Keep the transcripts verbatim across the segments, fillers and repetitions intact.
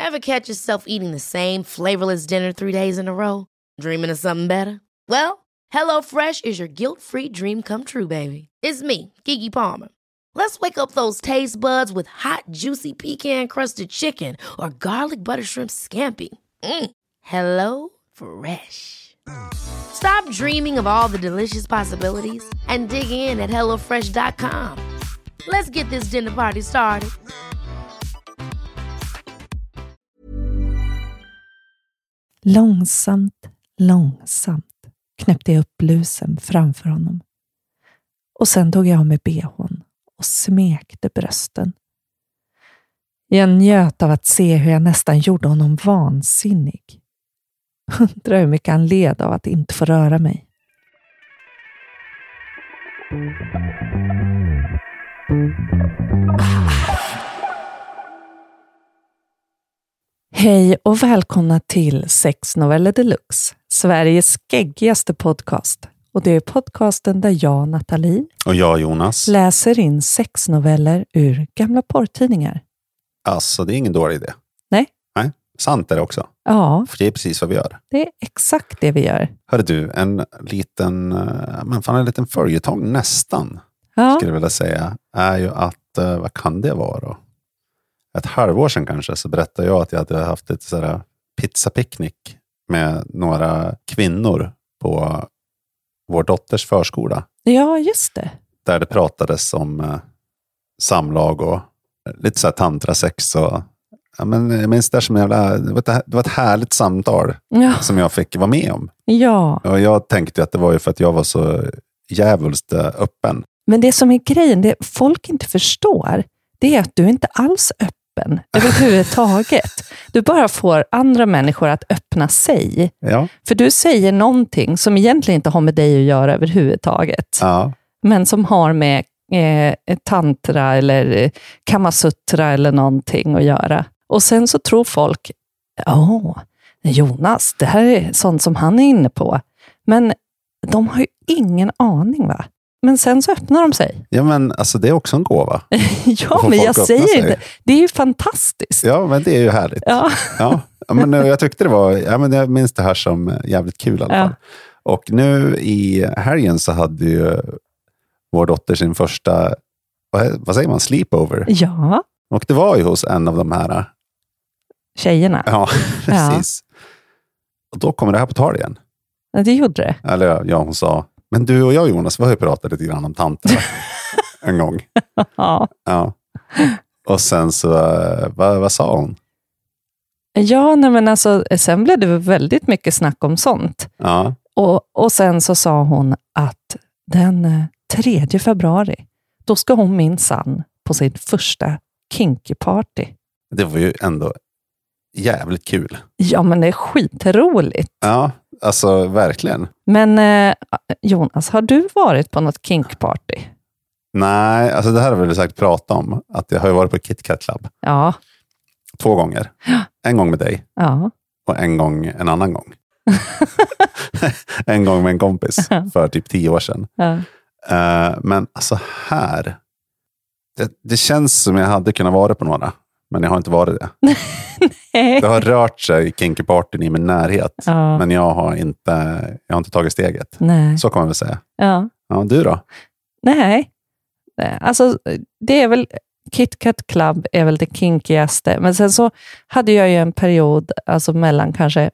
Ever catch yourself eating the same flavorless dinner three days in a row? Dreaming of something better? Well, HelloFresh is your guilt-free dream come true, baby. It's me, Keke Palmer. Let's wake up those taste buds with hot, juicy pecan-crusted chicken or garlic butter shrimp scampi. Mm. Hello Fresh. Stop dreaming of all the delicious possibilities and dig in at hello fresh dot com. Let's get this dinner party started. Långsamt, långsamt knäppte jag upp blusen framför honom. Och sen tog jag av mig behån och smekte brösten. Jag njöt av att se hur jag nästan gjorde honom vansinnig. Undrar hur mycket han led av att inte få röra mig. Hej och välkomna till Sexnoveller Deluxe, Sveriges geggigaste podcast. Och det är podcasten där jag, Nathalie, och jag, Jonas, läser in sexnoveller ur gamla porrtidningar. Alltså, det är ingen dålig idé. Nej. Nej, sant är det också. Ja. För det är precis vad vi gör. Det är exakt det vi gör. Hörde du, en liten, men fan en liten följetong nästan, Ja. skulle jag vilja säga, är ju att, vad kan det vara då? Ett halvår sedan kanske så berättade jag att jag hade haft ett sådär pizzapicknick med några kvinnor på vår dotters förskola. Ja, just det. Där det pratades om eh, samlag och lite så här tantrasex och ja, men jag minns det som jävla, det var, ett, det var ett härligt samtal Ja. som jag fick vara med om. Ja. Och jag tänkte att det var ju för att jag var så jävulst öppen. Men det som är grejen, det folk inte förstår, det är att du inte alls är öppen överhuvudtaget. Du bara får andra människor att öppna sig. Ja. För du säger någonting som egentligen inte har med dig att göra överhuvudtaget. Ja. Men som har med eh, tantra eller kamasutra eller någonting att göra. Och sen så tror folk, ja, Jonas, det här är sånt som han är inne på. Men de har ju ingen aning, va? Men sen så öppnar de sig. Ja, men alltså det är också en gåva. Ja, men jag säger sig. inte. Det är ju fantastiskt. Ja, men det är ju härligt. Ja. Ja. Ja, men jag tyckte det var, ja, men jag minns det här som jävligt kul i alla fall. Ja. Och nu i helgen så hade ju vår dotter sin första, vad, vad säger man, sleepover. Ja. Och det var ju hos en av de här. Tjejerna. Ja, precis. Ja. Och då kommer det här på tal igen. Ja, det gjorde det. Eller ja, hon sa, men du och jag, Jonas, vi har ju pratat lite grann om tanter en gång. Ja. Ja. Och sen så, vad, vad sa hon? Ja, nej, men alltså, sen blev det väldigt mycket snack om sånt. Ja. Och, och sen så sa hon att den tredje februari, då ska hon minsann på sin första kinky party. Det var ju ändå jävligt kul. Ja, men det är skitroligt. Ja, alltså verkligen. Men eh, Jonas, har du varit på något kinkparty? Nej, alltså det här har vi väl sagt prata om. Att jag har ju varit på Kit Kat Club. Ja. Två gånger. En gång med dig. Ja. Och en gång en annan gång. En gång med en kompis. För typ tio år sedan. Ja. Uh, men alltså här. Det, det känns som jag hade kunnat vara på några. Men jag har inte varit det. Nej. Det har rört sig i kinky-partyn i min närhet. Ja. Men jag har inte, jag har inte tagit steget. Nej. Så kan man väl säga. Ja. Ja, du då? Nej. Alltså, det är väl Kit Kat Club är väl det kinkigaste. Men sen så hade jag ju en period alltså mellan kanske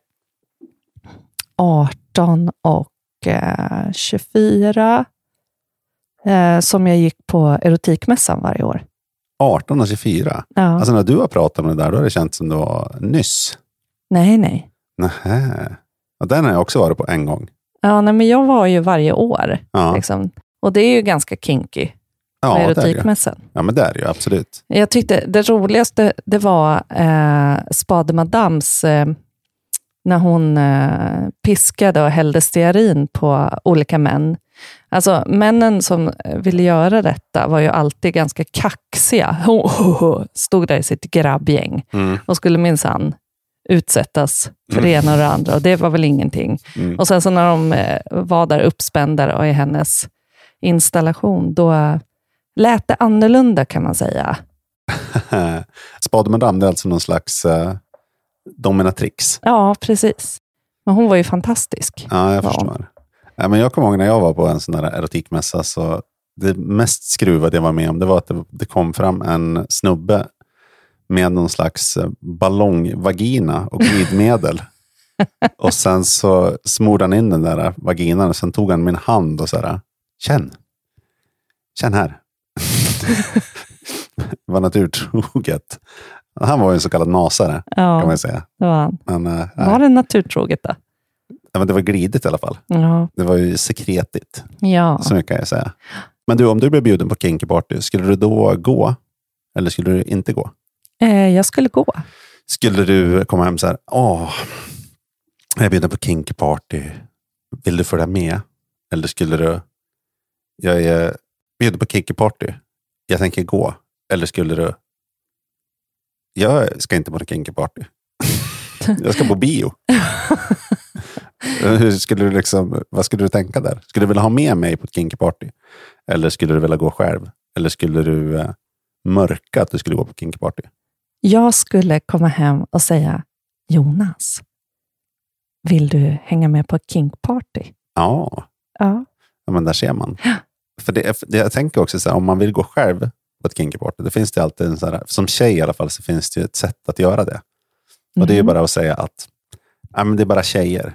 arton och eh, tjugofyra eh, som jag gick på erotikmässan varje år. arton och tjugofyra? Ja. Alltså när du har pratat om det där, då har det känts som det var nyss. Nej, nej. Nähä. Och den har jag också varit på en gång. Ja, nej, men jag var ju varje år. Ja. Liksom. Och det är ju ganska kinky. Ja, med det är det. erotikmässan. Ja, men det är det ju, absolut. Jag tyckte det roligaste det var eh, Spade Madams eh, när hon eh, piskade och hällde stearin på olika män. Alltså männen som ville göra detta var ju alltid ganska kaxiga. Stod där i sitt grabbgäng Mm. och skulle minsann utsättas för det ena och det andra. Och det var väl ingenting. Mm. Och sen så när de eh, var där uppspända och i hennes installation, då lät det annorlunda kan man säga. Spade Madame, det är alltså någon slags uh, dominatrix. Ja, precis. Men hon var ju fantastisk. Ja, jag Ja. förstår. Ja, men jag kommer ihåg när jag var på en sån där erotikmässa, så det mest skruvade jag var med om, det var att det, det kom fram en snubbe med någon slags ballongvagina och glidmedel. Och sen så smorde han in den där vaginan och sen tog han min hand och så här, känn. Känn här. Det var naturtroget. Han var ju en så kallad nasare, Ja, kan man säga. det var han. Men, äh, Var det naturtroget då? ja, men det var glidigt i alla fall. Ja. Det var ju sekretigt, Ja. så mycket kan jag säga. Men du, om du blev bjuden på kinky party, skulle du då gå? Eller skulle du inte gå? Eh, jag skulle gå. Skulle du komma hem så här, åh, jag är bjuden på kinky party. Vill du följa med? Eller skulle du, jag är bjuden på kinky party. Jag tänker gå. Eller skulle du, jag ska inte på en kinky party. Jag ska på bio. Hur skulle du liksom, vad skulle du tänka där? Skulle du vilja ha med mig på ett kinky party? Eller skulle du vilja gå själv? Eller skulle du eh, mörka att du skulle gå på kinky party? Jag skulle komma hem och säga, Jonas, vill du hänga med på ett kinkparty? Ja. Ja. Ja, men där ser man. För det, det, jag tänker också så här, om man vill gå själv på ett kinky party, det finns det alltid en så här, som tjej i alla fall, så finns det ju ett sätt att göra det. Och det är ju bara att säga att ja, men det är bara tjejer.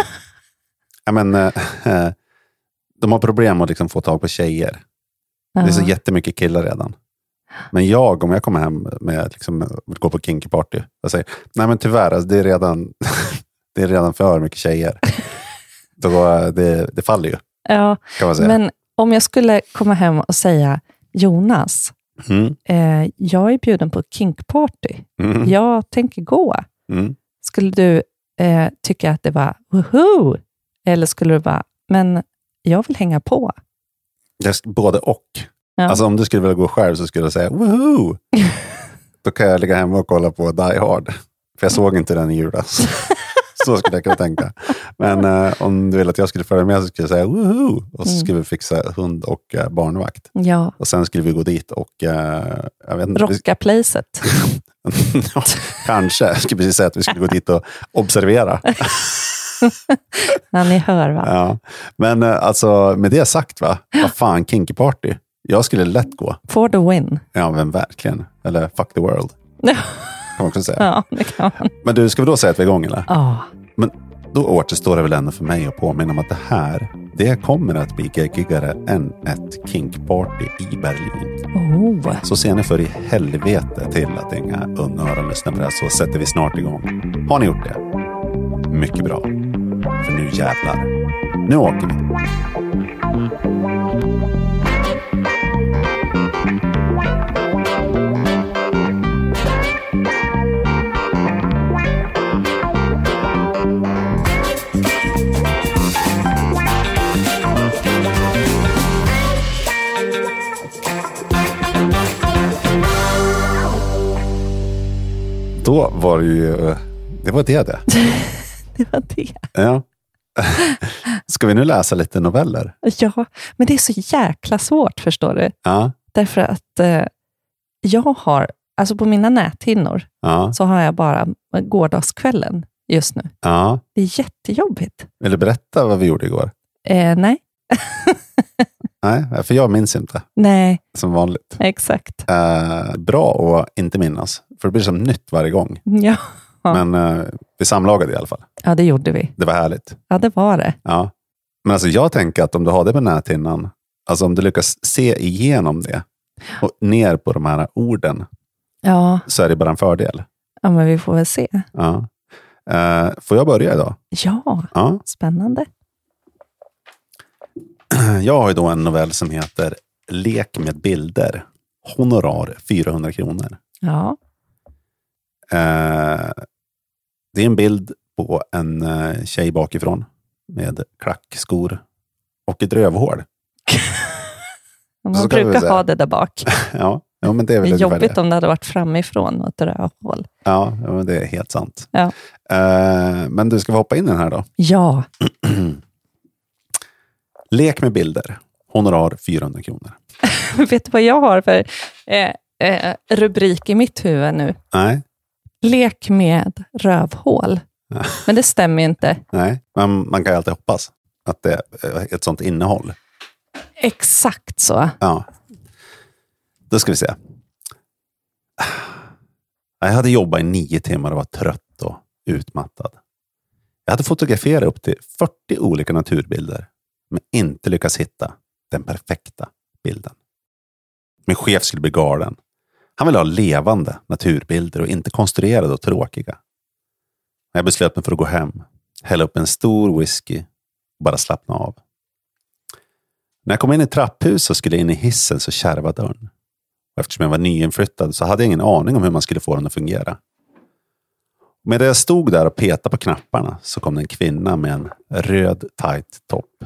Ja, men, eh, de har problem att liksom få tag på tjejer. Ja. Det är så jättemycket killar redan. Men jag, om jag kommer hem med liksom, gå på kinky party och säger, nej men tyvärr, alltså, det, är redan, det är redan för mycket tjejer. Då, det, det faller ju, Ja, kan man säga. men om jag skulle komma hem och säga, Jonas, Mm. eh, jag är bjuden på ett kinkparty. Mm. Jag tänker gå. Mm. Skulle du eh, tycka att det var woho? Eller skulle du bara, men jag vill hänga på? Jag, både och. Ja. Alltså om du skulle vilja gå själv så skulle jag säga woohoo! Då kan jag ligga hemma och kolla på Die Hard. För jag såg inte den i julas. Så skulle jag kunna tänka. Men eh, om du vill att jag skulle följa med så skulle jag säga woohoo! Och så skulle vi fixa hund och eh, barnvakt. Ja, Och sen skulle vi gå dit och eh, jag vet inte. rocka placet. Ja, kanske. Jag skulle precis säga att vi skulle gå dit och observera. Ja, ni hör va? Ja. Men eh, alltså med det sagt, va? Vad fan, kinky party. Jag skulle lätt gå. For the win. Ja, men verkligen. Eller fuck the world. Kan man också säga. Ja, det kan man. Men du, ska vi då säga att vi är igång eller? Ja. Men då återstår det väl ändå för mig att påminna om att det här, det kommer att bli geggigare än ett kinkparty i Berlin. Oh. Så ser ni för i helvete till att inga unga öron lyssnar på det här, så sätter vi snart igång. Har ni gjort det? Mycket bra. För nu jävlar. Nu åker vi. Då var det ju, det var det det. Det var det. Ja. Ska vi nu läsa lite noveller? Ja, men det är så jäkla svårt, förstår du. Ja. Därför att eh, jag har, alltså på mina näthinnor Ja. så har jag bara gårdagskvällen just nu. Ja. Det är jättejobbigt. Vill du berätta vad vi gjorde igår? Eh, nej, Nej, för jag minns inte. nej, Som vanligt. exakt. Eh, bra att inte minnas. För det blir som nytt varje gång. Ja. Ja. Men eh, vi samlagade i alla fall. Ja, det gjorde vi. Det var härligt. Ja, det var det. Ja. Men alltså jag tänker att om du har det på näthinnan, alltså om du lyckas se igenom det och ner på de här orden, Ja, så är det bara en fördel. ja men vi får väl se. Ja. Eh, får jag börja idag? Ja, Ja. spännande. Jag har ju då en novell som heter Lek med bilder. Honorar fyrahundra kronor. Ja, Eh, det är en bild på en eh, tjej bakifrån med klackskor och ett rövhål. man Så kan vi väl brukar säga. ha det där bak. Ja, ja, men det är Det väl är ungefär jobbigt det. om det hade varit framifrån och ett rövhål. Ja, ja, men det är helt sant. Ja. Eh, men du, ska vi hoppa in i den här då? Ja, Lek med bilder. Honorar fyrahundra kronor. vet du vad jag har för eh, eh, rubrik i mitt huvud nu? Nej. Lek med rövhål. Ja. Men det stämmer ju inte. Nej, men man kan ju alltid hoppas att det är ett sånt innehåll. Exakt så. Ja. Då ska vi se. Jag hade jobbat i nio timmar och var trött och utmattad. Jag hade fotograferat upp till fyrtio olika naturbilder, men inte lyckats hitta den perfekta bilden. Min chef skulle bli galen. Han ville ha levande naturbilder och inte konstruerade och tråkiga. Jag beslöt mig för att gå hem, hälla upp en stor whisky och bara slappna av. När jag kom in i trapphuset och skulle in i hissen så kärvade dörren. Och eftersom jag var nyinflyttad så hade jag ingen aning om hur man skulle få den att fungera. Medan jag stod där och petade på knapparna så kom det en kvinna med en röd tight topp.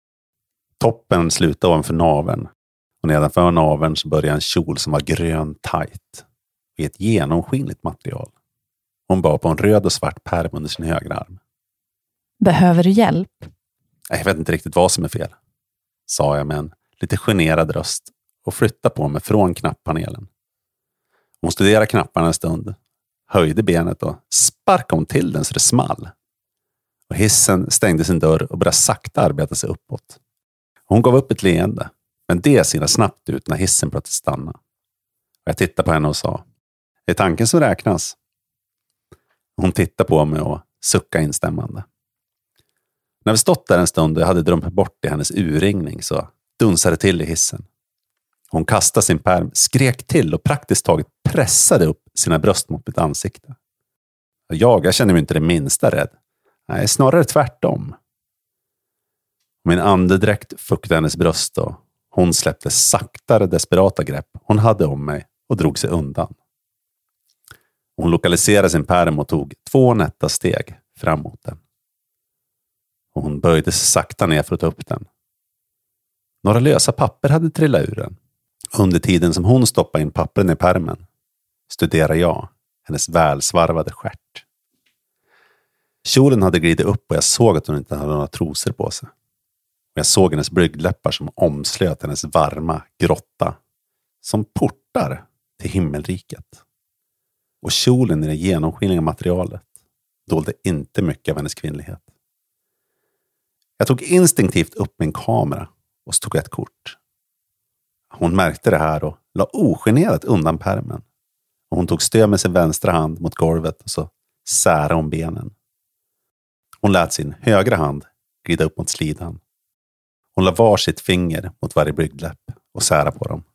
Toppen slutade ovanför naveln. Och nedanför naveln så började en kjol som var grön tight. I ett genomskinligt material. Hon bar på en röd och svart pärm under sin högra arm. Behöver du hjälp? Jag vet inte riktigt vad som är fel, sa jag med en lite generad röst och flyttade på mig från knapppanelen. Hon studerade knapparna en stund, höjde benet och sparkade hon till den så det small. Och hissen stängde sin dörr och började sakta arbeta sig uppåt. Hon gav upp ett leende, men det sina snabbt ut när hissen började stanna. Och jag tittade på henne och sa, är tanken som räknas? Hon tittade på mig och suckade instämmande. När vi stått där en stund och jag hade drömt bort i hennes urringning så dunsade det till i hissen. Hon kastade sin pärm, skrek till och praktiskt taget pressade upp sina bröst mot mitt ansikte. Jag, jag kände mig inte det minsta rädd. Nej, snarare tvärtom. Min andedräkt fuktade hennes bröst och hon släppte saktare desperata grepp hon hade om mig och drog sig undan. Hon lokaliserade sin pärm och tog två nätta steg framåt den. Och hon böjde sig sakta ner för att ta upp den. Några lösa papper hade trillat ur den. Under tiden som hon stoppade in pappren i pärmen studerade jag hennes välsvarvade stjärt. Kjolen hade glidit upp och jag såg att hon inte hade några trosor på sig. Och jag såg hennes brygdläppar som omslöt hennes varma grotta. Som portar till himmelriket. Och kjolen i det genomskinliga materialet dolde inte mycket av hennes kvinnlighet. Jag tog instinktivt upp min kamera och tog ett kort. Hon märkte det här och la ogenerat undan pärmen. Och hon tog stöd med sin vänstra hand mot golvet och så särade hon benen. Hon lät sin högra hand glida upp mot slidan. Hon la var sitt finger mot varje brygdläpp och sära på dem.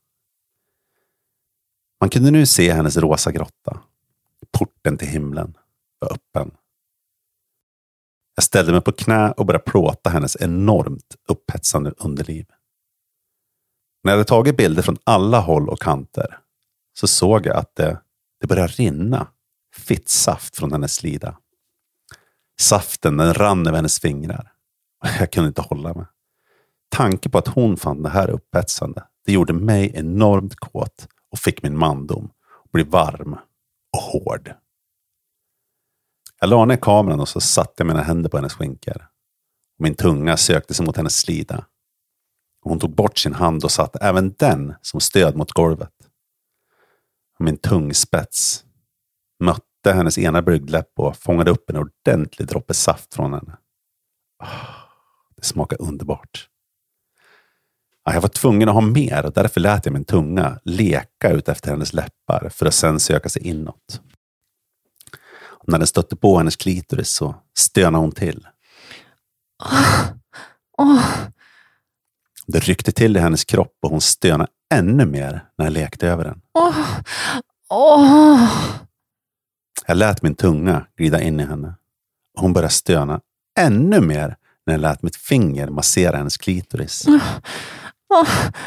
Man kunde nu se hennes rosa grotta. Porten till himlen var öppen. Jag ställde mig på knä och började plåta hennes enormt upphetsande underliv. När jag hade tagit bilder från alla håll och kanter så såg jag att det, det började rinna fittsaft från hennes slida. Saften den rann över hennes fingrar. Jag kunde inte hålla mig. Tanke på att hon fann det här upphetsande, det gjorde mig enormt kåt och fick min mandom att bli varm och hård. Jag la ner kameran och så satte jag mina händer på hennes skinkor. Min tunga sökte sig mot hennes slida. Hon tog bort sin hand och satte även den som stöd mot golvet. Min tungspets mötte hennes ena brygdläpp och fångade upp en ordentlig droppe saft från henne. Det smakade underbart. Jag var tvungen att ha mer och därför lät jag min tunga leka ut efter hennes läppar för att sen söka sig inåt. Och när den stötte på hennes klitoris så stönade hon till. Oh. Oh. Det ryckte till i hennes kropp och hon stönade ännu mer när jag lekte över den. Oh. Oh. Jag lät min tunga glida in i henne. Och hon började stöna ännu mer när jag lät mitt finger massera hennes klitoris. Oh. Oh.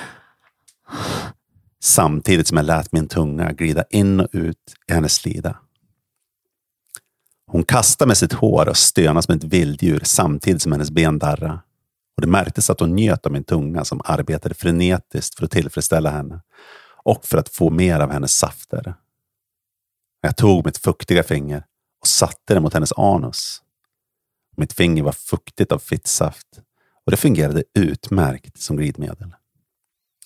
Samtidigt som jag lät min tunga glida in och ut i hennes slida. Hon kastade med sitt hår och stönade som ett vilddjur samtidigt som hennes ben darrade. Och det märktes att hon njöt av min tunga som arbetade frenetiskt för att tillfredsställa henne. Och för att få mer av hennes safter. Jag tog mitt fuktiga finger och satte det mot hennes anus. Mitt finger var fuktigt av fittsaft. Och det fungerade utmärkt som glidmedel.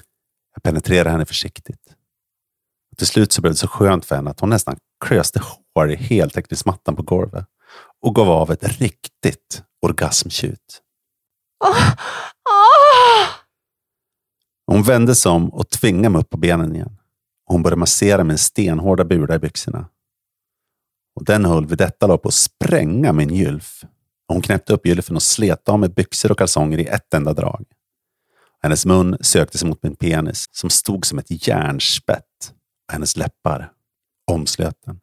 Jag penetrerade henne försiktigt. Och till slut så blev det så skönt för henne att hon nästan klöste hoppade i heltäckningsmattan på golvet och gav av ett riktigt orgasmtjut. Oh, oh. Hon vände sig om och tvingade mig upp på benen igen. Hon började massera med en stenhårda bula i byxorna. Och den höll vid detta då på att spränga min gylf. Hon knäppte upp gylfen och slet av med byxor och kalsonger i ett enda drag. Hennes mun sökte sig mot min penis som stod som ett järnspett. Och hennes läppar omslöt den.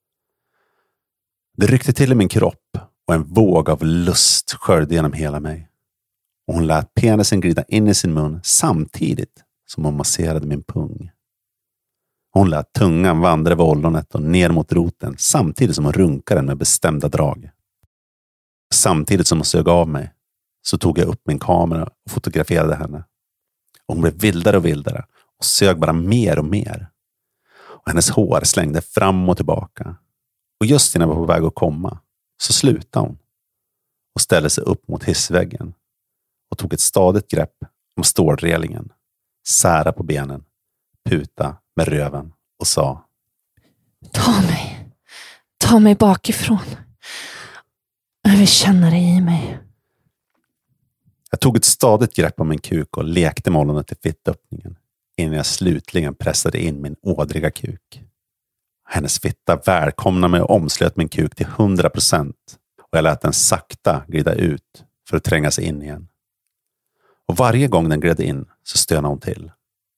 Det ryckte till i min kropp och en våg av lust sköljde genom hela mig. Och hon lät penisen glida in i sin mun samtidigt som hon masserade min pung. Hon lät tungan vandra över ollonet och ner mot roten samtidigt som hon runkade den med bestämda drag. Samtidigt som hon sög av mig så tog jag upp min kamera och fotograferade henne. Och hon blev vildare och vildare och sög bara mer och mer. Och hennes hår slängde fram och tillbaka. Och just innan jag var på väg att komma så slutade hon och ställde sig upp mot hissväggen och tog ett stadigt grepp om stålrelingen, sära på benen, puta med röven och sa: Ta mig, ta mig bakifrån. Jag vill känna dig i mig. Jag tog ett stadigt grepp om min kuk och lekte med ollonet i fittöppningen innan jag slutligen pressade in min ådriga kuk. Hennes fitta välkomnade mig och omslöt min kuk till hundra procent och jag lät den sakta glida ut för att tränga sig in igen. Och varje gång den gled in så stönade hon till.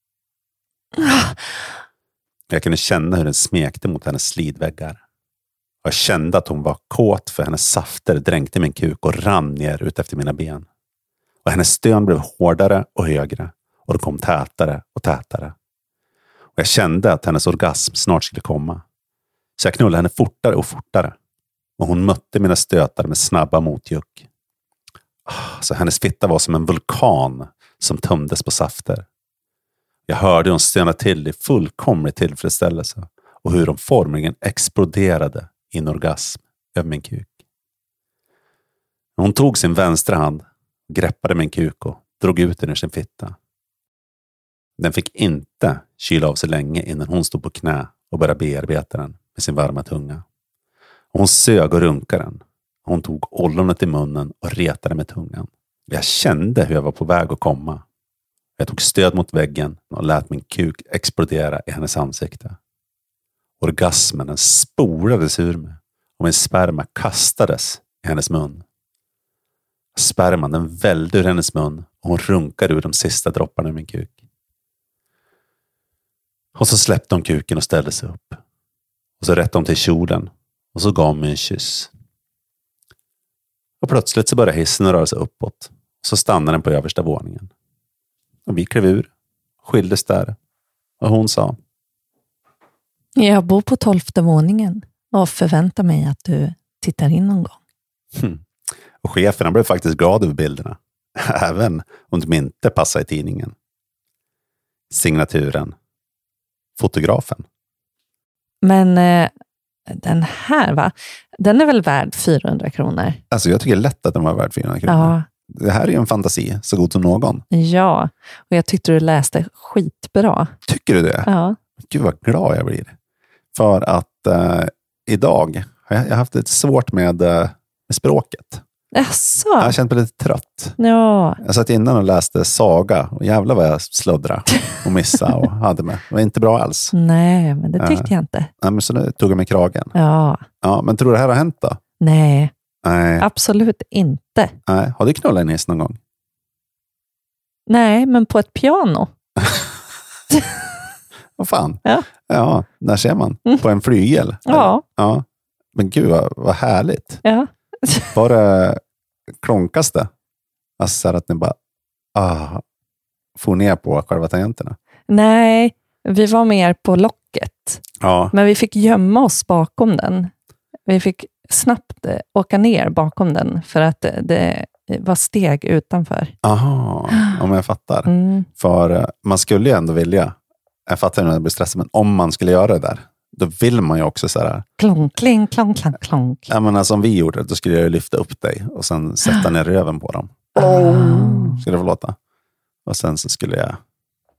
Jag kunde känna hur den smekte mot hennes slidväggar. Och jag kände att hon var kåt för hennes safter dränkte min kuk och rann ner ut efter mina ben. Och hennes stön blev hårdare och högre och det kom tätare och tätare. Och jag kände att hennes orgasm snart skulle komma. Så jag knullade henne fortare och fortare. Och hon mötte mina stötar med snabba motjuck. Så hennes fitta var som en vulkan som tömdes på safter. Jag hörde hon stöna till i fullkomlig tillfredsställelse och hur hon formligen exploderade i en orgasm över min kuk. Hon tog sin vänstra hand, greppade min kuk och drog ut den ur sin fitta. Den fick inte kyla av sig länge innan hon stod på knä och började bearbeta den med sin varma tunga. Hon sög och runkade den. Hon tog ollonet i munnen och retade med tungan. Jag kände hur jag var på väg att komma. Jag tog stöd mot väggen och lät min kuk explodera i hennes ansikte. Orgasmen den spolades ur mig och min sperma kastades i hennes mun. Sperman den vällde ur hennes mun och hon runkade ur de sista dropparna i min kuk. Och så släppte hon kuken och ställde sig upp. Och så rättade hon till kjolen och så gav hon mig en kyss. Och plötsligt så började hissen röra sig uppåt. Och så stannade den på översta våningen. Och vi klev ur. Skildes där. Och hon sa: Jag bor på tolfte våningen och förväntar mig att du tittar in någon gång. Hmm. Och cheferna blev faktiskt glad över bilderna. Även om de inte passade i tidningen. Signaturen. Fotografen. Men eh, den här va? Den är väl värd fyrahundra kronor? Alltså jag tycker det är lätt att den var värd fyrahundra kronor. Ja. Det här är ju en fantasi, så god som någon. Ja, och jag tyckte du läste skitbra. Tycker du det? Ja. Gud vad glad jag blir. För att eh, idag har jag, jag har haft lite svårt med, eh, med språket. Jaså? Jag har känt mig lite trött. Ja. Jag satt innan och läste saga och jävlar vad jag slöddrade och missade och hade med. Det var inte bra alls. Nej, men det tyckte jag inte. Nej, men så nu tog jag mig kragen. Ja. Ja, men tror du det här har hänt då? Nej, Nej. absolut inte. Nej. Har du knullat en hiss någon gång? Nej, men på ett piano. Vad fan? Ja. Ja, där ser man. Mm. På en flygel. Ja. Ja. Men gud vad, vad härligt. Ja. Var det klonkaste? Alltså så här att ni bara ah, får ner på själva tangenterna. Nej, vi var mer på locket. Ja. Men vi fick gömma oss bakom den. Vi fick snabbt eh, åka ner bakom den för att det, det var steg utanför. Aha, om jag fattar. Mm. För uh, man skulle ju ändå vilja, jag fattar när jag blir stressad, men om man skulle göra det där, då vill man ju också så här. Klonk, kling, klonk, klonk, klonk. Ja, men alltså om vi gjorde det, då skulle jag ju lyfta upp dig och sen sätta ner röven på dem. Oh. Skulle det få låta? Och sen så skulle jag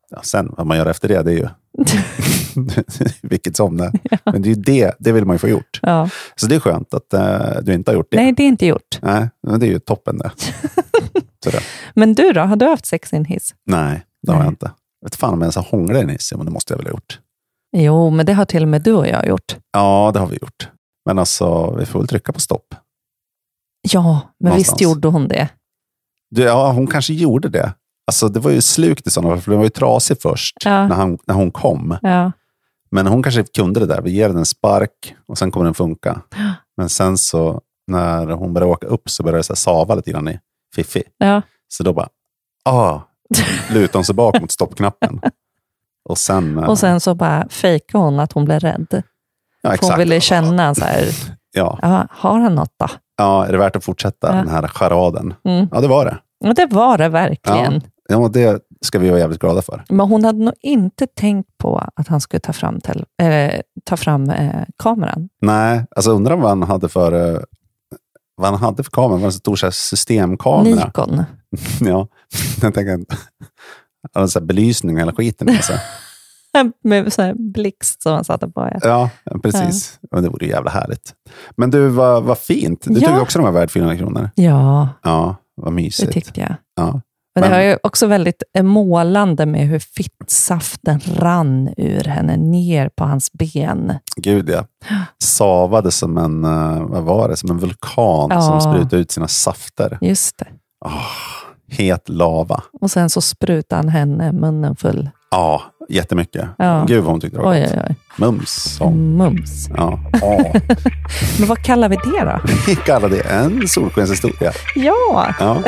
Ja, sen vad man gör efter det, det är ju vilket som det. Ja. Men det är ju det, det vill man ju få gjort. Ja. Så det är skönt att uh, du inte har gjort det. Nej, det är inte gjort. Nej, men det är ju toppen det. det. Men du då, har du haft sex i en hiss? Nej, det har Nej. jag inte. Jag vet fan om jag ens har hånglat i en hiss, men det måste jag väl ha gjort. Jo, men det har till och med du och jag gjort. Ja, det har vi gjort. Men alltså, vi får väl trycka på stopp. Ja, men Någonstans. Visst gjorde hon det? Du, ja, hon kanske gjorde det. Alltså det var ju slukt i sådana fall, för den var ju trasig först ja. när, han, när hon kom. Ja. Men hon kanske kunde det där. Vi ger den en spark och sen kommer den funka. Men sen så när hon började åka upp så började det så här sava lite grann i fiffi. Ja. Så då bara, ah, lutar hon sig bak mot stoppknappen. Och sen, och sen så bara fejkade hon att hon blev rädd. Ja, exakt. Hon ville känna så här, ja. Ja, har han något då? Ja, är det värt att fortsätta ja. den här charaden? Mm. Ja, det var det. Ja, det var det verkligen. Ja. Ja, det ska vi vara jävligt glada för. Men hon hade nog inte tänkt på att han skulle ta fram, tel- äh, ta fram äh, kameran. Nej, alltså undrar vad han hade för äh, vad han hade för kamera. Vad en stor så här systemkamera. Nikon. Ja, jag tänker en sån här belysning och hela skiten. Alltså. Med så här blixt som han satte på. Ja, ja precis. Ja. Men det vore ju jävla härligt. Men du, vad, vad fint. Du ja. tycker också de var värd fyrahundra kronor. Ja. Ja, vad mysigt. Det tyckte jag. Ja. Men det var ju också väldigt målande med hur fittsaften rann ur henne ner på hans ben. Gud ja. Savade som en, vad var det? Som en vulkan ja. som sprutade ut sina safter. Just det. Oh, het lava. Och sen så sprutade han henne munnen full. Ja, jättemycket. Ja. Gud vad hon tyckte det var oj, gott. oj, oj. Mums. Som. Mums. Ja. Oh. Men vad kallar vi det då? Vi kallar det en solskenshistoria. Ja. Ja.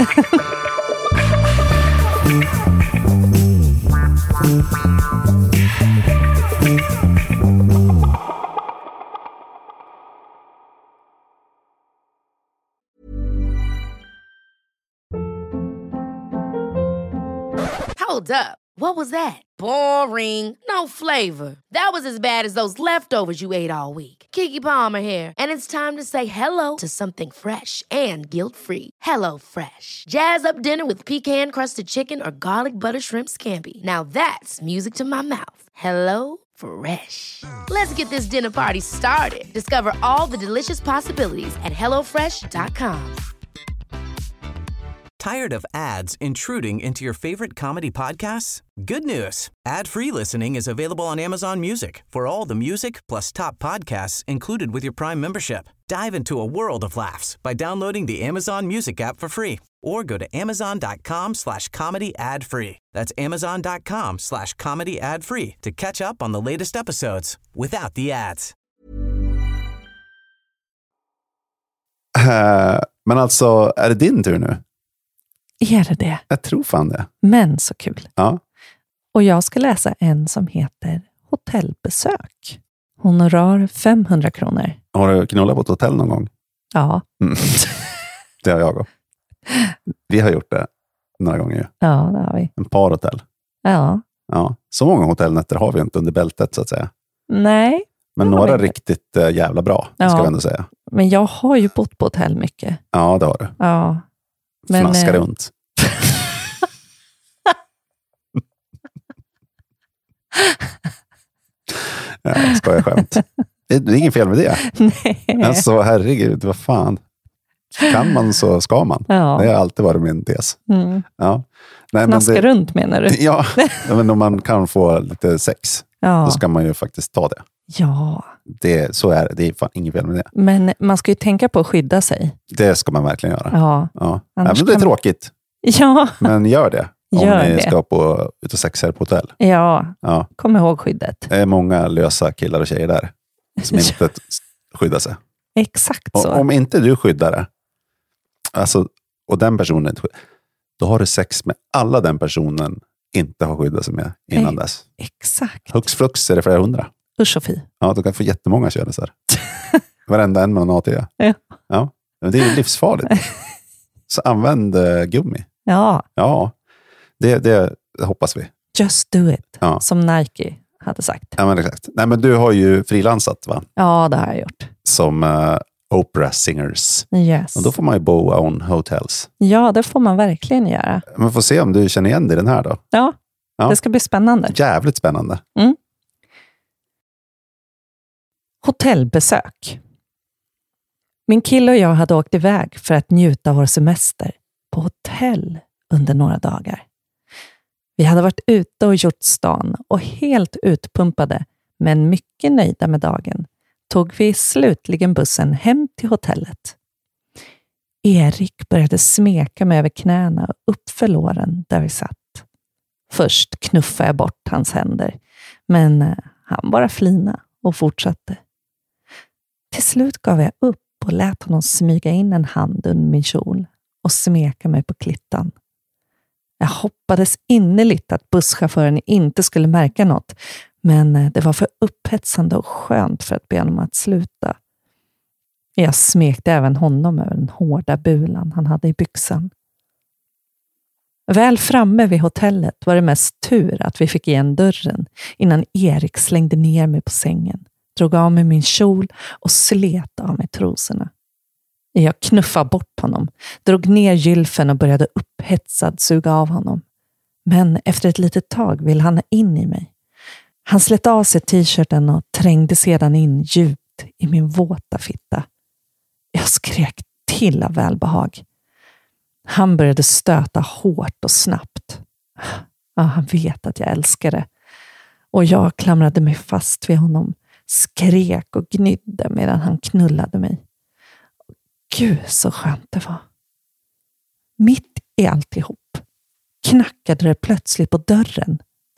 Hold up. What was that? Boring. No flavor. That was as bad as those leftovers you ate all week. Keke Palmer here, and it's time to say hello to something fresh and guilt-free. Hello Fresh. Jazz up dinner with pecan-crusted chicken or garlic butter shrimp scampi. Now that's music to my mouth. Hello Fresh. Let's get this dinner party started. Discover all the delicious possibilities at hello fresh dot com. Tired of ads intruding into your favorite comedy podcasts? Good news. Ad-free listening is available on Amazon Music for all the music plus top podcasts included with your Prime membership. Dive into a world of laughs by downloading the Amazon Music app for free or go to amazon.com slash comedy ad free. That's amazon.com slash comedy ad free to catch up on the latest episodes without the ads. Uh, men alltså, är det din tur nu? Är det det? Jag tror fan det. Men så kul. Ja. Och jag ska läsa en som heter Hotellbesök. Honorar femhundra kronor. Har du knullat på ett hotell någon gång? Ja. Mm. Det har jag också. Vi har gjort det några gånger. Ja, det har vi. En par hotell. Ja. Ja. Så många hotellnätter har vi inte under bältet så att säga. Nej. Men några riktigt äh, jävla bra, ja. Ska vi ändå säga. Men jag har ju bott på hotell mycket. Ja, det har du. Ja. Men, Fnaska eh... runt. Ja, ska jag skämt. Det är inget fel med det. Nej. Alltså, herregud, vad fan. Kan man så ska man. Ja. Det har alltid varit min tes. Mm. Ja. Nej, Fnaska men det... runt menar du? Ja, men om man kan få lite sex, ja. Då ska man ju faktiskt ta det. Ja. Det, så är det. Det är fan inget fel med det. Men man ska ju tänka på att skydda sig. Det ska man verkligen göra. Ja. Ja. Även det är kan... tråkigt. Ja. Men gör det. Om gör ni det. ska på, ut och sexer på hotell. Ja. Ja. Kom ihåg skyddet. Det är många lösa killar och tjejer där som inte skyddar sig. Exakt så. Och, om inte du skyddar det, alltså, och den personen, då har du sex med alla den personen inte har skyddat sig med innan e- dess. Exakt. Hux flux är det flera hundra. Usch och fy. Ja, du kan få jättemånga könisar. Varenda en med en A T. Ja. Ja. Men det är ju livsfarligt. Så använd uh, gummi. Ja. Ja, det, det hoppas vi. Just do it. Ja. Som Nike hade sagt. Ja, men exakt. Nej, men du har ju frilansat, va? Ja, det har jag gjort. Som uh, opera singers. Yes. Och då får man ju bo on hotels. Ja, det får man verkligen göra. Men får se om du känner igen dig i den här då. Ja. Ja. Det ska bli spännande. Jävligt spännande. Mm. Hotellbesök. Min kille och jag hade åkt iväg för att njuta av vår semester på hotell under några dagar. Vi hade varit ute och gjort stan och helt utpumpade, men mycket nöjda med dagen, tog vi slutligen bussen hem till hotellet. Erik började smeka mig över knäna och upp för låren där vi satt. Först knuffade jag bort hans händer, men han bara flina och fortsatte. Till slut gav jag upp och lät honom smyga in en hand under min kjol och smeka mig på klittan. Jag hoppades innerligt att busschauffören inte skulle märka något, men det var för upphetsande och skönt för att be honom att sluta. Jag smekte även honom över den hårda bulan han hade i byxan. Väl framme vid hotellet var det mest tur att vi fick igen dörren innan Erik slängde ner mig på sängen, drog av mig min kjol och slet av mig trosorna. Jag knuffade bort honom, drog ner gylfen och började upphetsad suga av honom. Men efter ett litet tag ville han in i mig. Han slet av sig t-shirten och trängde sedan in djupt i min våta fitta. Jag skrek till av välbehag. Han började stöta hårt och snabbt. Ja, han vet att jag älskar det. Och jag klamrade mig fast vid honom, skrek och gnydde medan han knullade mig. Gud, så skönt det var. Mitt i alltihop knackade det plötsligt på dörren.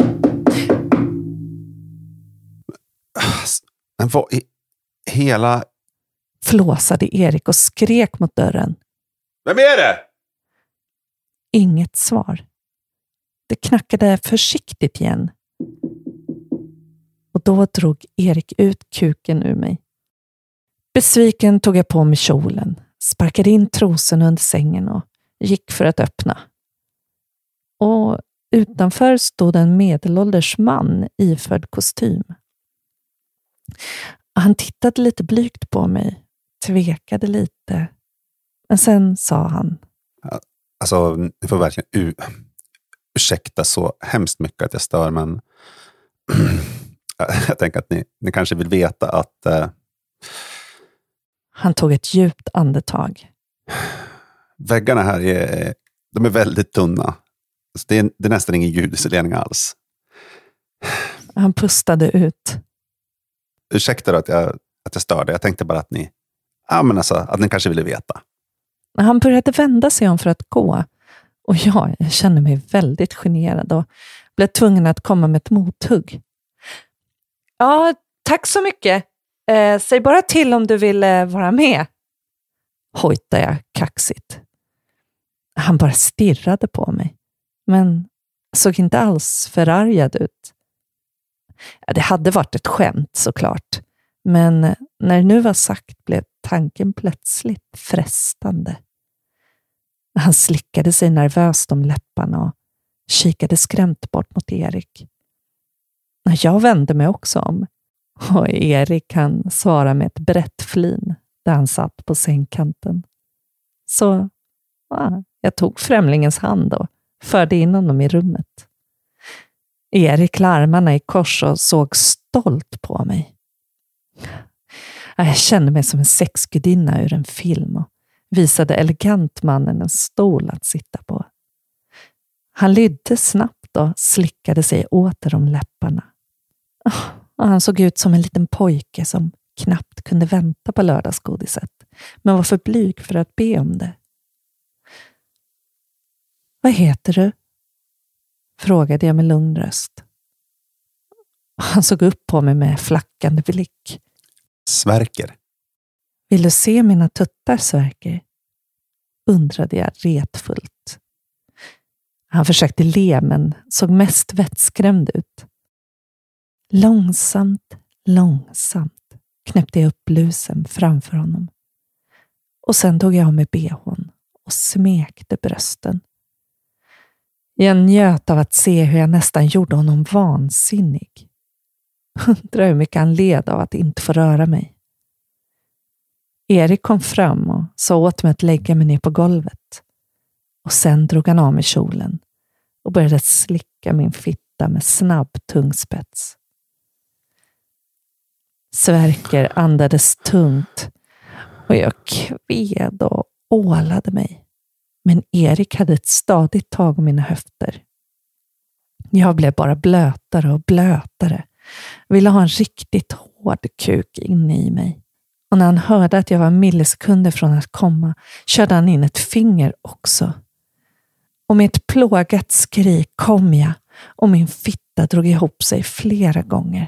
Men vad i hela... Flåsade Erik och skrek mot dörren. Vem är det? Inget svar. Det knackade försiktigt igen. Och då drog Erik ut kuken ur mig. Besviken tog jag på mig kjolen, sparkade in trosen under sängen och gick för att öppna. Och utanför stod en medelålders man iförd kostym. Han tittade lite blygt på mig, tvekade lite. Men sen sa han. Alltså, ni får verkligen u- ursäkta så hemskt mycket att jag stör, men jag tänker att ni, ni kanske vill veta att... Eh... Han tog ett djupt andetag. Väggarna här är, de är väldigt tunna. Så det, är, det är nästan ingen ljudisolering alls. Han pustade ut. Ursäkta då att jag, att jag störde. Jag tänkte bara att ni, ja, men alltså, att ni kanske ville veta. Han började vända sig om för att gå. Och jag, jag kände mig väldigt generad och blev tvungen att komma med ett mothugg. Ja, tack så mycket. Eh, säg bara till om du vill eh, vara med. Hojtade jag kaxigt. Han bara stirrade på mig. Men såg inte alls förargad ut. Ja, det hade varit ett skämt såklart. Men när det nu var sagt blev tanken plötsligt frestande. Han slickade sig nervöst om läpparna och kikade skrämt bort mot Erik. Jag vände mig också om. Och Erik kan svara med ett brett flin där han satt på sängkanten. Så ja, jag tog främlingens hand och förde in honom i rummet. Erik la armarna i kors och såg stolt på mig. Jag kände mig som en sexgudinna ur en film och visade elegant mannen en stol att sitta på. Han lydde snabbt och slickade sig åter om läpparna. Och han såg ut som en liten pojke som knappt kunde vänta på lördagsgodiset, men var för blyg för att be om det. Vad heter du? Frågade jag med lugn röst. Han såg upp på mig med flackande blick. Sverker. Vill du se mina tuttar, Sverker? Undrade jag retfullt. Han försökte le men såg mest vettskrämd ut. Långsamt, långsamt knäppte jag upp blusen framför honom. Och sen tog jag av mig behån och smekte brösten. Jag njöt av att se hur jag nästan gjorde honom vansinnig. Undrar hur mycket han led av att inte få röra mig. Erik kom fram och sa åt mig att lägga mig ner på golvet. Och sen drog han av mig kjolen och började slicka min fitta fitta med snabb tungspets. Sverker andades tungt och jag kved och ålade mig. Men Erik hade ett stadigt tag om mina höfter. Jag blev bara blötare och blötare. Ville ha en riktigt hård kuk inne i mig. Och när han hörde att jag var millisekunder från att komma körde han in ett finger också. Och med ett plågat skrik kom jag och min fitta drog ihop sig flera gånger.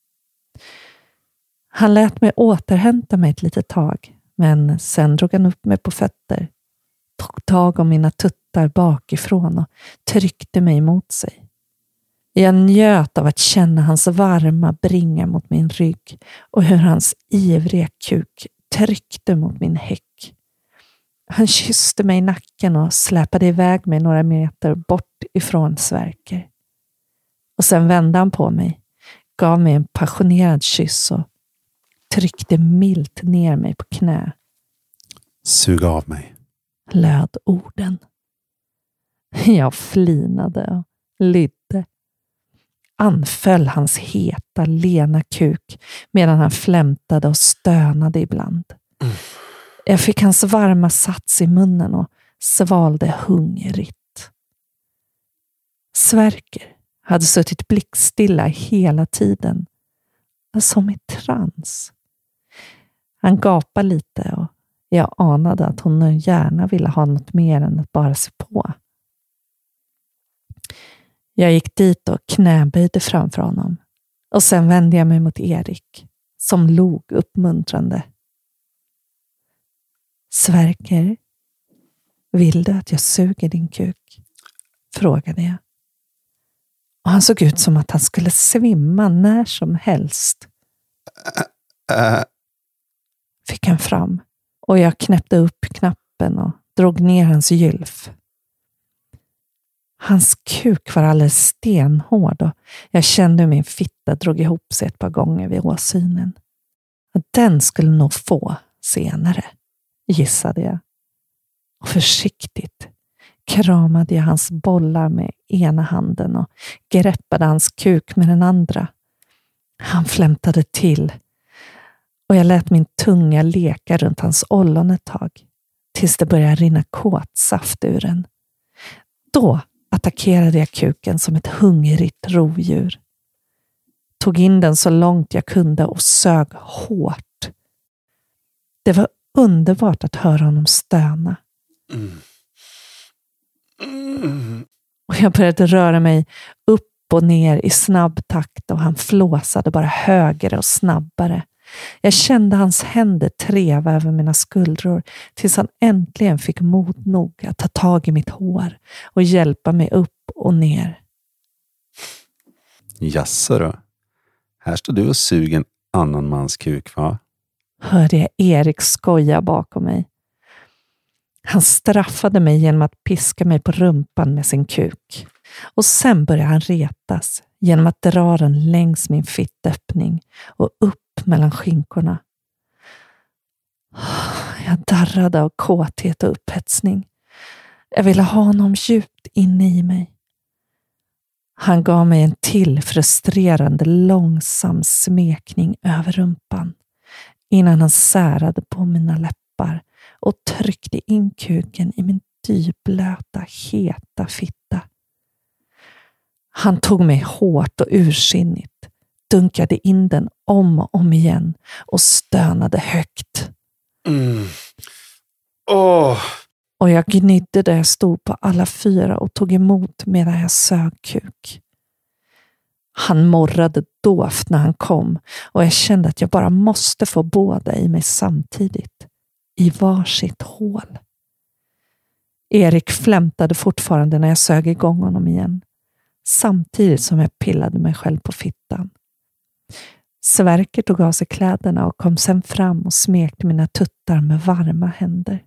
Han lät mig återhämta mig ett litet tag, men sen drog han upp mig på fötter, tog tag om mina tuttar bakifrån och tryckte mig mot sig. Jag njöt av att känna hans varma bringa mot min rygg och hur hans ivriga kuk tryckte mot min häck. Han kysste mig i nacken och släpade iväg mig några meter bort ifrån Sverker. Och sen vände han på mig, gav mig en passionerad kyss och tryckte milt ner mig på knä. Sug av mig, Löd orden. Jag flinade och lydde. Anföll hans heta, lena kuk medan han flämtade och stönade ibland. Mm. Jag fick hans varma sats i munnen och svalde hungrigt. Sverker hade suttit blickstilla hela tiden, som i trans. Han gapade lite och jag anade att hon gärna ville ha något mer än att bara se på. Jag gick dit och knäböjde framför honom och sen vände jag mig mot Erik som log uppmuntrande. Sverker, vill du att jag suger din kuk? Frågade jag. Och han såg ut som att han skulle svimma när som helst. Äh. Fick han fram och jag knäppte upp knappen och drog ner hans gylf. Hans kuk var alldeles stenhård och jag kände hur min fitta drog ihop sig ett par gånger vid åsynen. Och den skulle nog få senare, gissade jag. Och försiktigt kramade jag hans bollar med ena handen och greppade hans kuk med den andra. Han flämtade till och jag lät min tunga leka runt hans ollon ett tag tills det började rinna kåtsaft ur den. Då attackerade jag kuken som ett hungrigt rovdjur. Tog in den så långt jag kunde och sög hårt. Det var underbart att höra honom stöna. Mm. Mm. Och jag började röra mig upp och ner i snabb takt och han flåsade bara högre och snabbare. Jag kände hans händer treva över mina skuldror tills han äntligen fick mod nog att ta tag i mitt hår och hjälpa mig upp och ner. Jaså då? Här står du och suger en annan mans kuk, va? Hörde jag Erik skoja bakom mig. Han straffade mig genom att piska mig på rumpan med sin kuk. Och sen började han retas genom att dra den längs min fittöppning och upp mellan skinkorna. Jag darrade av kåthet och upphetsning. Jag ville ha honom djupt inne i mig. Han gav mig en till frustrerande långsam smekning över rumpan innan han särade på mina läppar och tryckte in kuken i min dyblöta, heta fitta. Han tog mig hårt och ursinnigt, dunkade in den om och om igen och stönade högt. Mm. Oh. Och jag gnydde där jag stod på alla fyra och tog emot medan jag sög kuk. Han morrade dovt när han kom och jag kände att jag bara måste få båda i mig samtidigt. I varsitt hål. Erik flämtade fortfarande när jag sög igång honom igen. Samtidigt som jag pillade mig själv på fittan. Sverker tog av sig kläderna och kom sen fram och smekte mina tuttar med varma händer.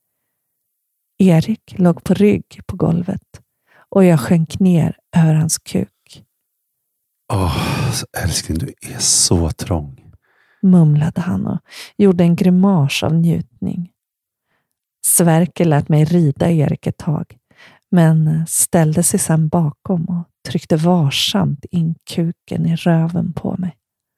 Erik låg på rygg på golvet och jag sjönk ner över hans kuk. Åh, oh, älskling, du är så trång. Mumlade han och gjorde en grimas av njutning. Sverker lät mig rida Erik ett tag, Men ställde sig sedan bakom och tryckte varsamt in kuken i röven på mig.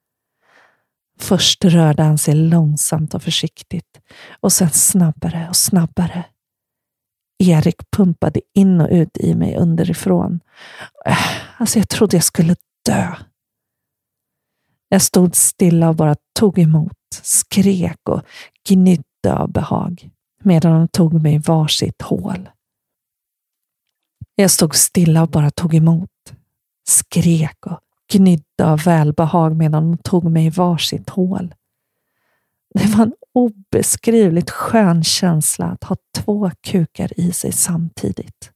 Först rörde han sig långsamt och försiktigt och sen snabbare och snabbare. Erik pumpade in och ut i mig underifrån. Alltså jag trodde jag skulle dö. Jag stod stilla och bara tog emot, skrek och gnydde av behag medan de tog mig i varsitt hål. Jag stod stilla och bara tog emot, skrek och gnydde av välbehag medan de tog mig i varsitt hål. Det var en obeskrivligt skön känsla att ha två kukar i sig samtidigt.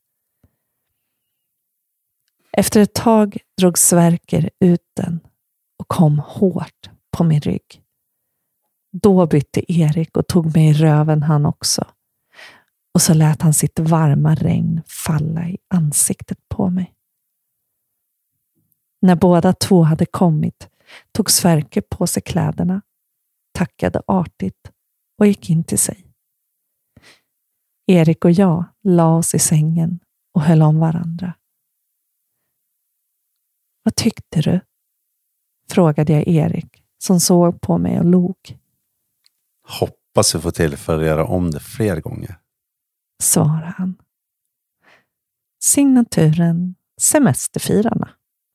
Efter ett tag drog Sverker ut den och kom hårt på min rygg. Då bytte Erik och tog mig i röven han också. Och så lät han sitt varma regn falla i ansiktet på mig. När båda två hade kommit tog Sverker på sig kläderna, tackade artigt och gick in till sig. Erik och jag la oss i sängen och höll om varandra. Vad tyckte du? Frågade jag Erik som såg på mig och log. Hoppas vi får tillfälle att göra om det fler gånger. Svarade han. Signaturen Semesterfirarna.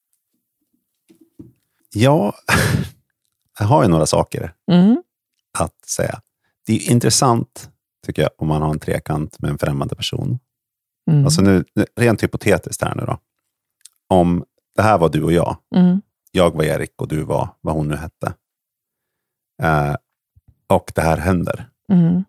Ja, jag har ju några saker Mm. att säga. Det är ju intressant tycker jag om man har en trekant med en främmande person. Mm. Alltså nu, rent hypotetiskt här nu då. Om det här var du och jag. Mm. Jag var Erik och du var vad hon nu hette. Eh, och det här händer. Mm.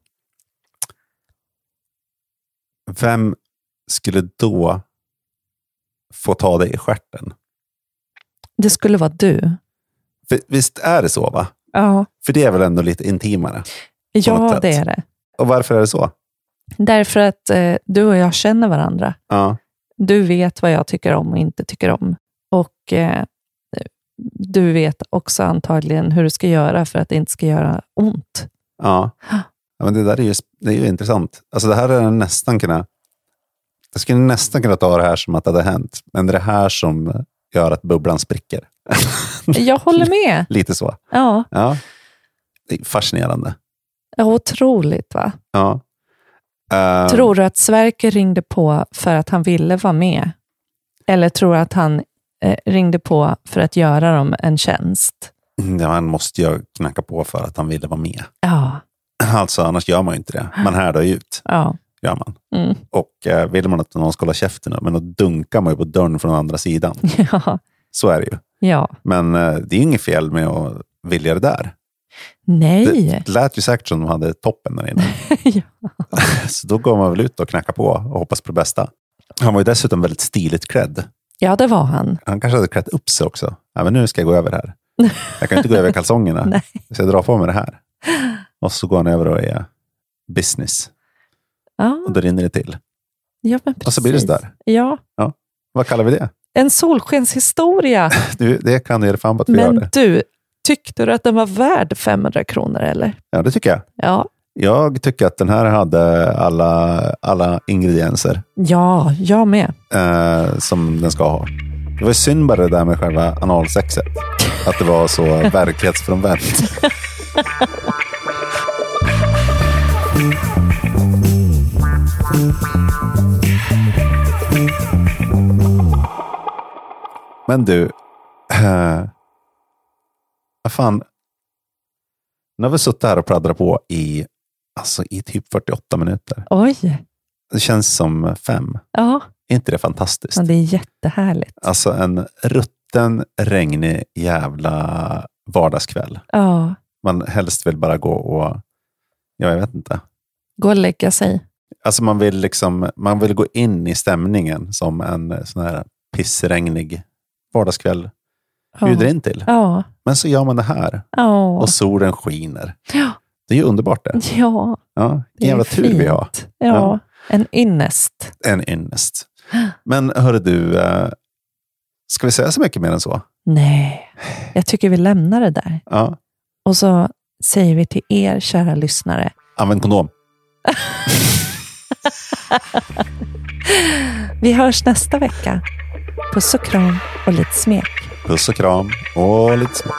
Vem skulle då få ta dig i stjärten? Det skulle vara du. För, visst är det så va? Ja, För det är väl ändå lite intimare. något ja sätt. det är det. Och varför är det så? Därför att eh, du och jag känner varandra. Ja. Du vet vad jag tycker om och inte tycker om. Och eh, du vet också antagligen hur du ska göra för att det inte ska göra ont. Ja. Ja, men det där är ju, det är ju intressant. Alltså det här är nästan kunna... Jag skulle nästan kunna ta det här som att det hade hänt. Men det är det här som gör att bubblan spricker. Jag håller med. Lite så. Ja, Ja. Det är fascinerande. otroligt va? Ja. Uh, Tror du att Sverker ringde på för att han ville vara med? Eller tror du att han eh, ringde på för att göra dem en tjänst? ja, han måste ju knacka på för att han ville vara med. Ja, Alltså annars gör man ju inte det. Man härdar ju ut. ja. Gör man. Mm. Och eh, vill man att någon ska hålla käften men då dunkar man ju på dörren från andra sidan. Ja, Så är det ju. ja. Men eh, det är ju inget fel med att vilja det där. Nej. Det lät ju säkert som de hade toppen där inne. Ja. Så då går man väl ut och knackar på och hoppas på det bästa. Han var ju dessutom väldigt stiligt klädd. Ja, det var han. Han kanske hade klätt upp sig också. Ja, men nu ska jag gå över här. Jag kan inte gå över kalsongerna. Nej. Så jag drar på mig det här. Och så går han över och är business. Ja, Och då rinner det till. ja men precis. Och så blir det så där. Ja, Vad kallar vi det? en solskenshistoria. Du, det kan du ge fan på att vi gör Men det. du, tyckte du att den var värd femhundra kronor eller? Ja, det tycker jag. Ja, Jag tycker att den här hade alla, alla ingredienser ja, jag med. eh, som den ska ha. Det var synd bara det där med själva analsexet. Att det var så verklighetsfrånvänt. Men du, eh, vad fan, nu har vi suttit här och pladdrat på i, alltså i typ fyrtioåtta minuter. Oj, Det känns som fem. ja, Är inte det fantastiskt? men det är jättehärligt. Alltså en rutten, regnig jävla vardagskväll. Ja, Man helst vill bara gå och, ja, jag vet inte. gå och lägga sig. Alltså man vill liksom, man vill gå in i stämningen som en sån här pissregnig vardagskväll bjuder Ja, in till. ja, Men så gör man det här ja. och solen skiner. Ja, Det är ju underbart det. ja, Ja, det vilken jävla är tur vi har. fint. Ja, Ja. en ynnest. En ynnest. Men hörru du, eh, ska vi säga så mycket mer än så? Nej, jag tycker vi lämnar det där. Ja, Och så säger vi till er, kära lyssnare. använd kondom. Vi hörs nästa vecka. Puss och kram och lite smek. Puss och kram och lite smek.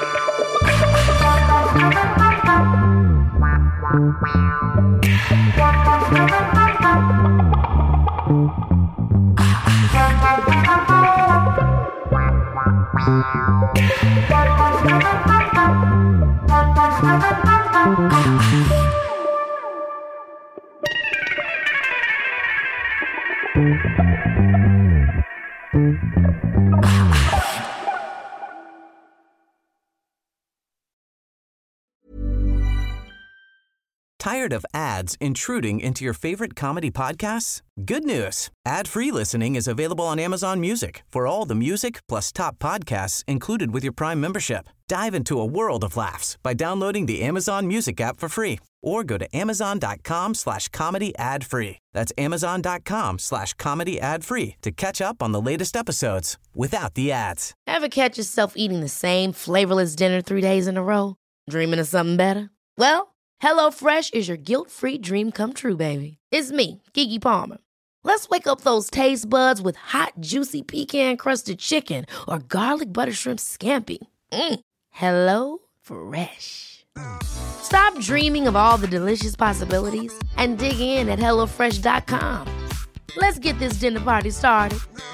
Tired of ads intruding into your favorite comedy podcasts? Good news. Ad-free listening is available on Amazon Music for all the music plus top podcasts included with your Prime membership. Dive into a world of laughs by downloading the Amazon Music app for free or go to amazon.com slash comedy ad free. That's amazon.com slash comedy ad free to catch up on the latest episodes without the ads. Ever catch yourself eating the same flavorless dinner three days in a row? Dreaming of something better? Well, HelloFresh is your guilt-free dream come true, baby. It's me, Keke Palmer. Let's wake up those taste buds with hot, juicy pecan-crusted chicken or garlic butter shrimp scampi. Mm. Hello Fresh. Stop dreaming of all the delicious possibilities and dig in at hello fresh dot com. Let's get this dinner party started.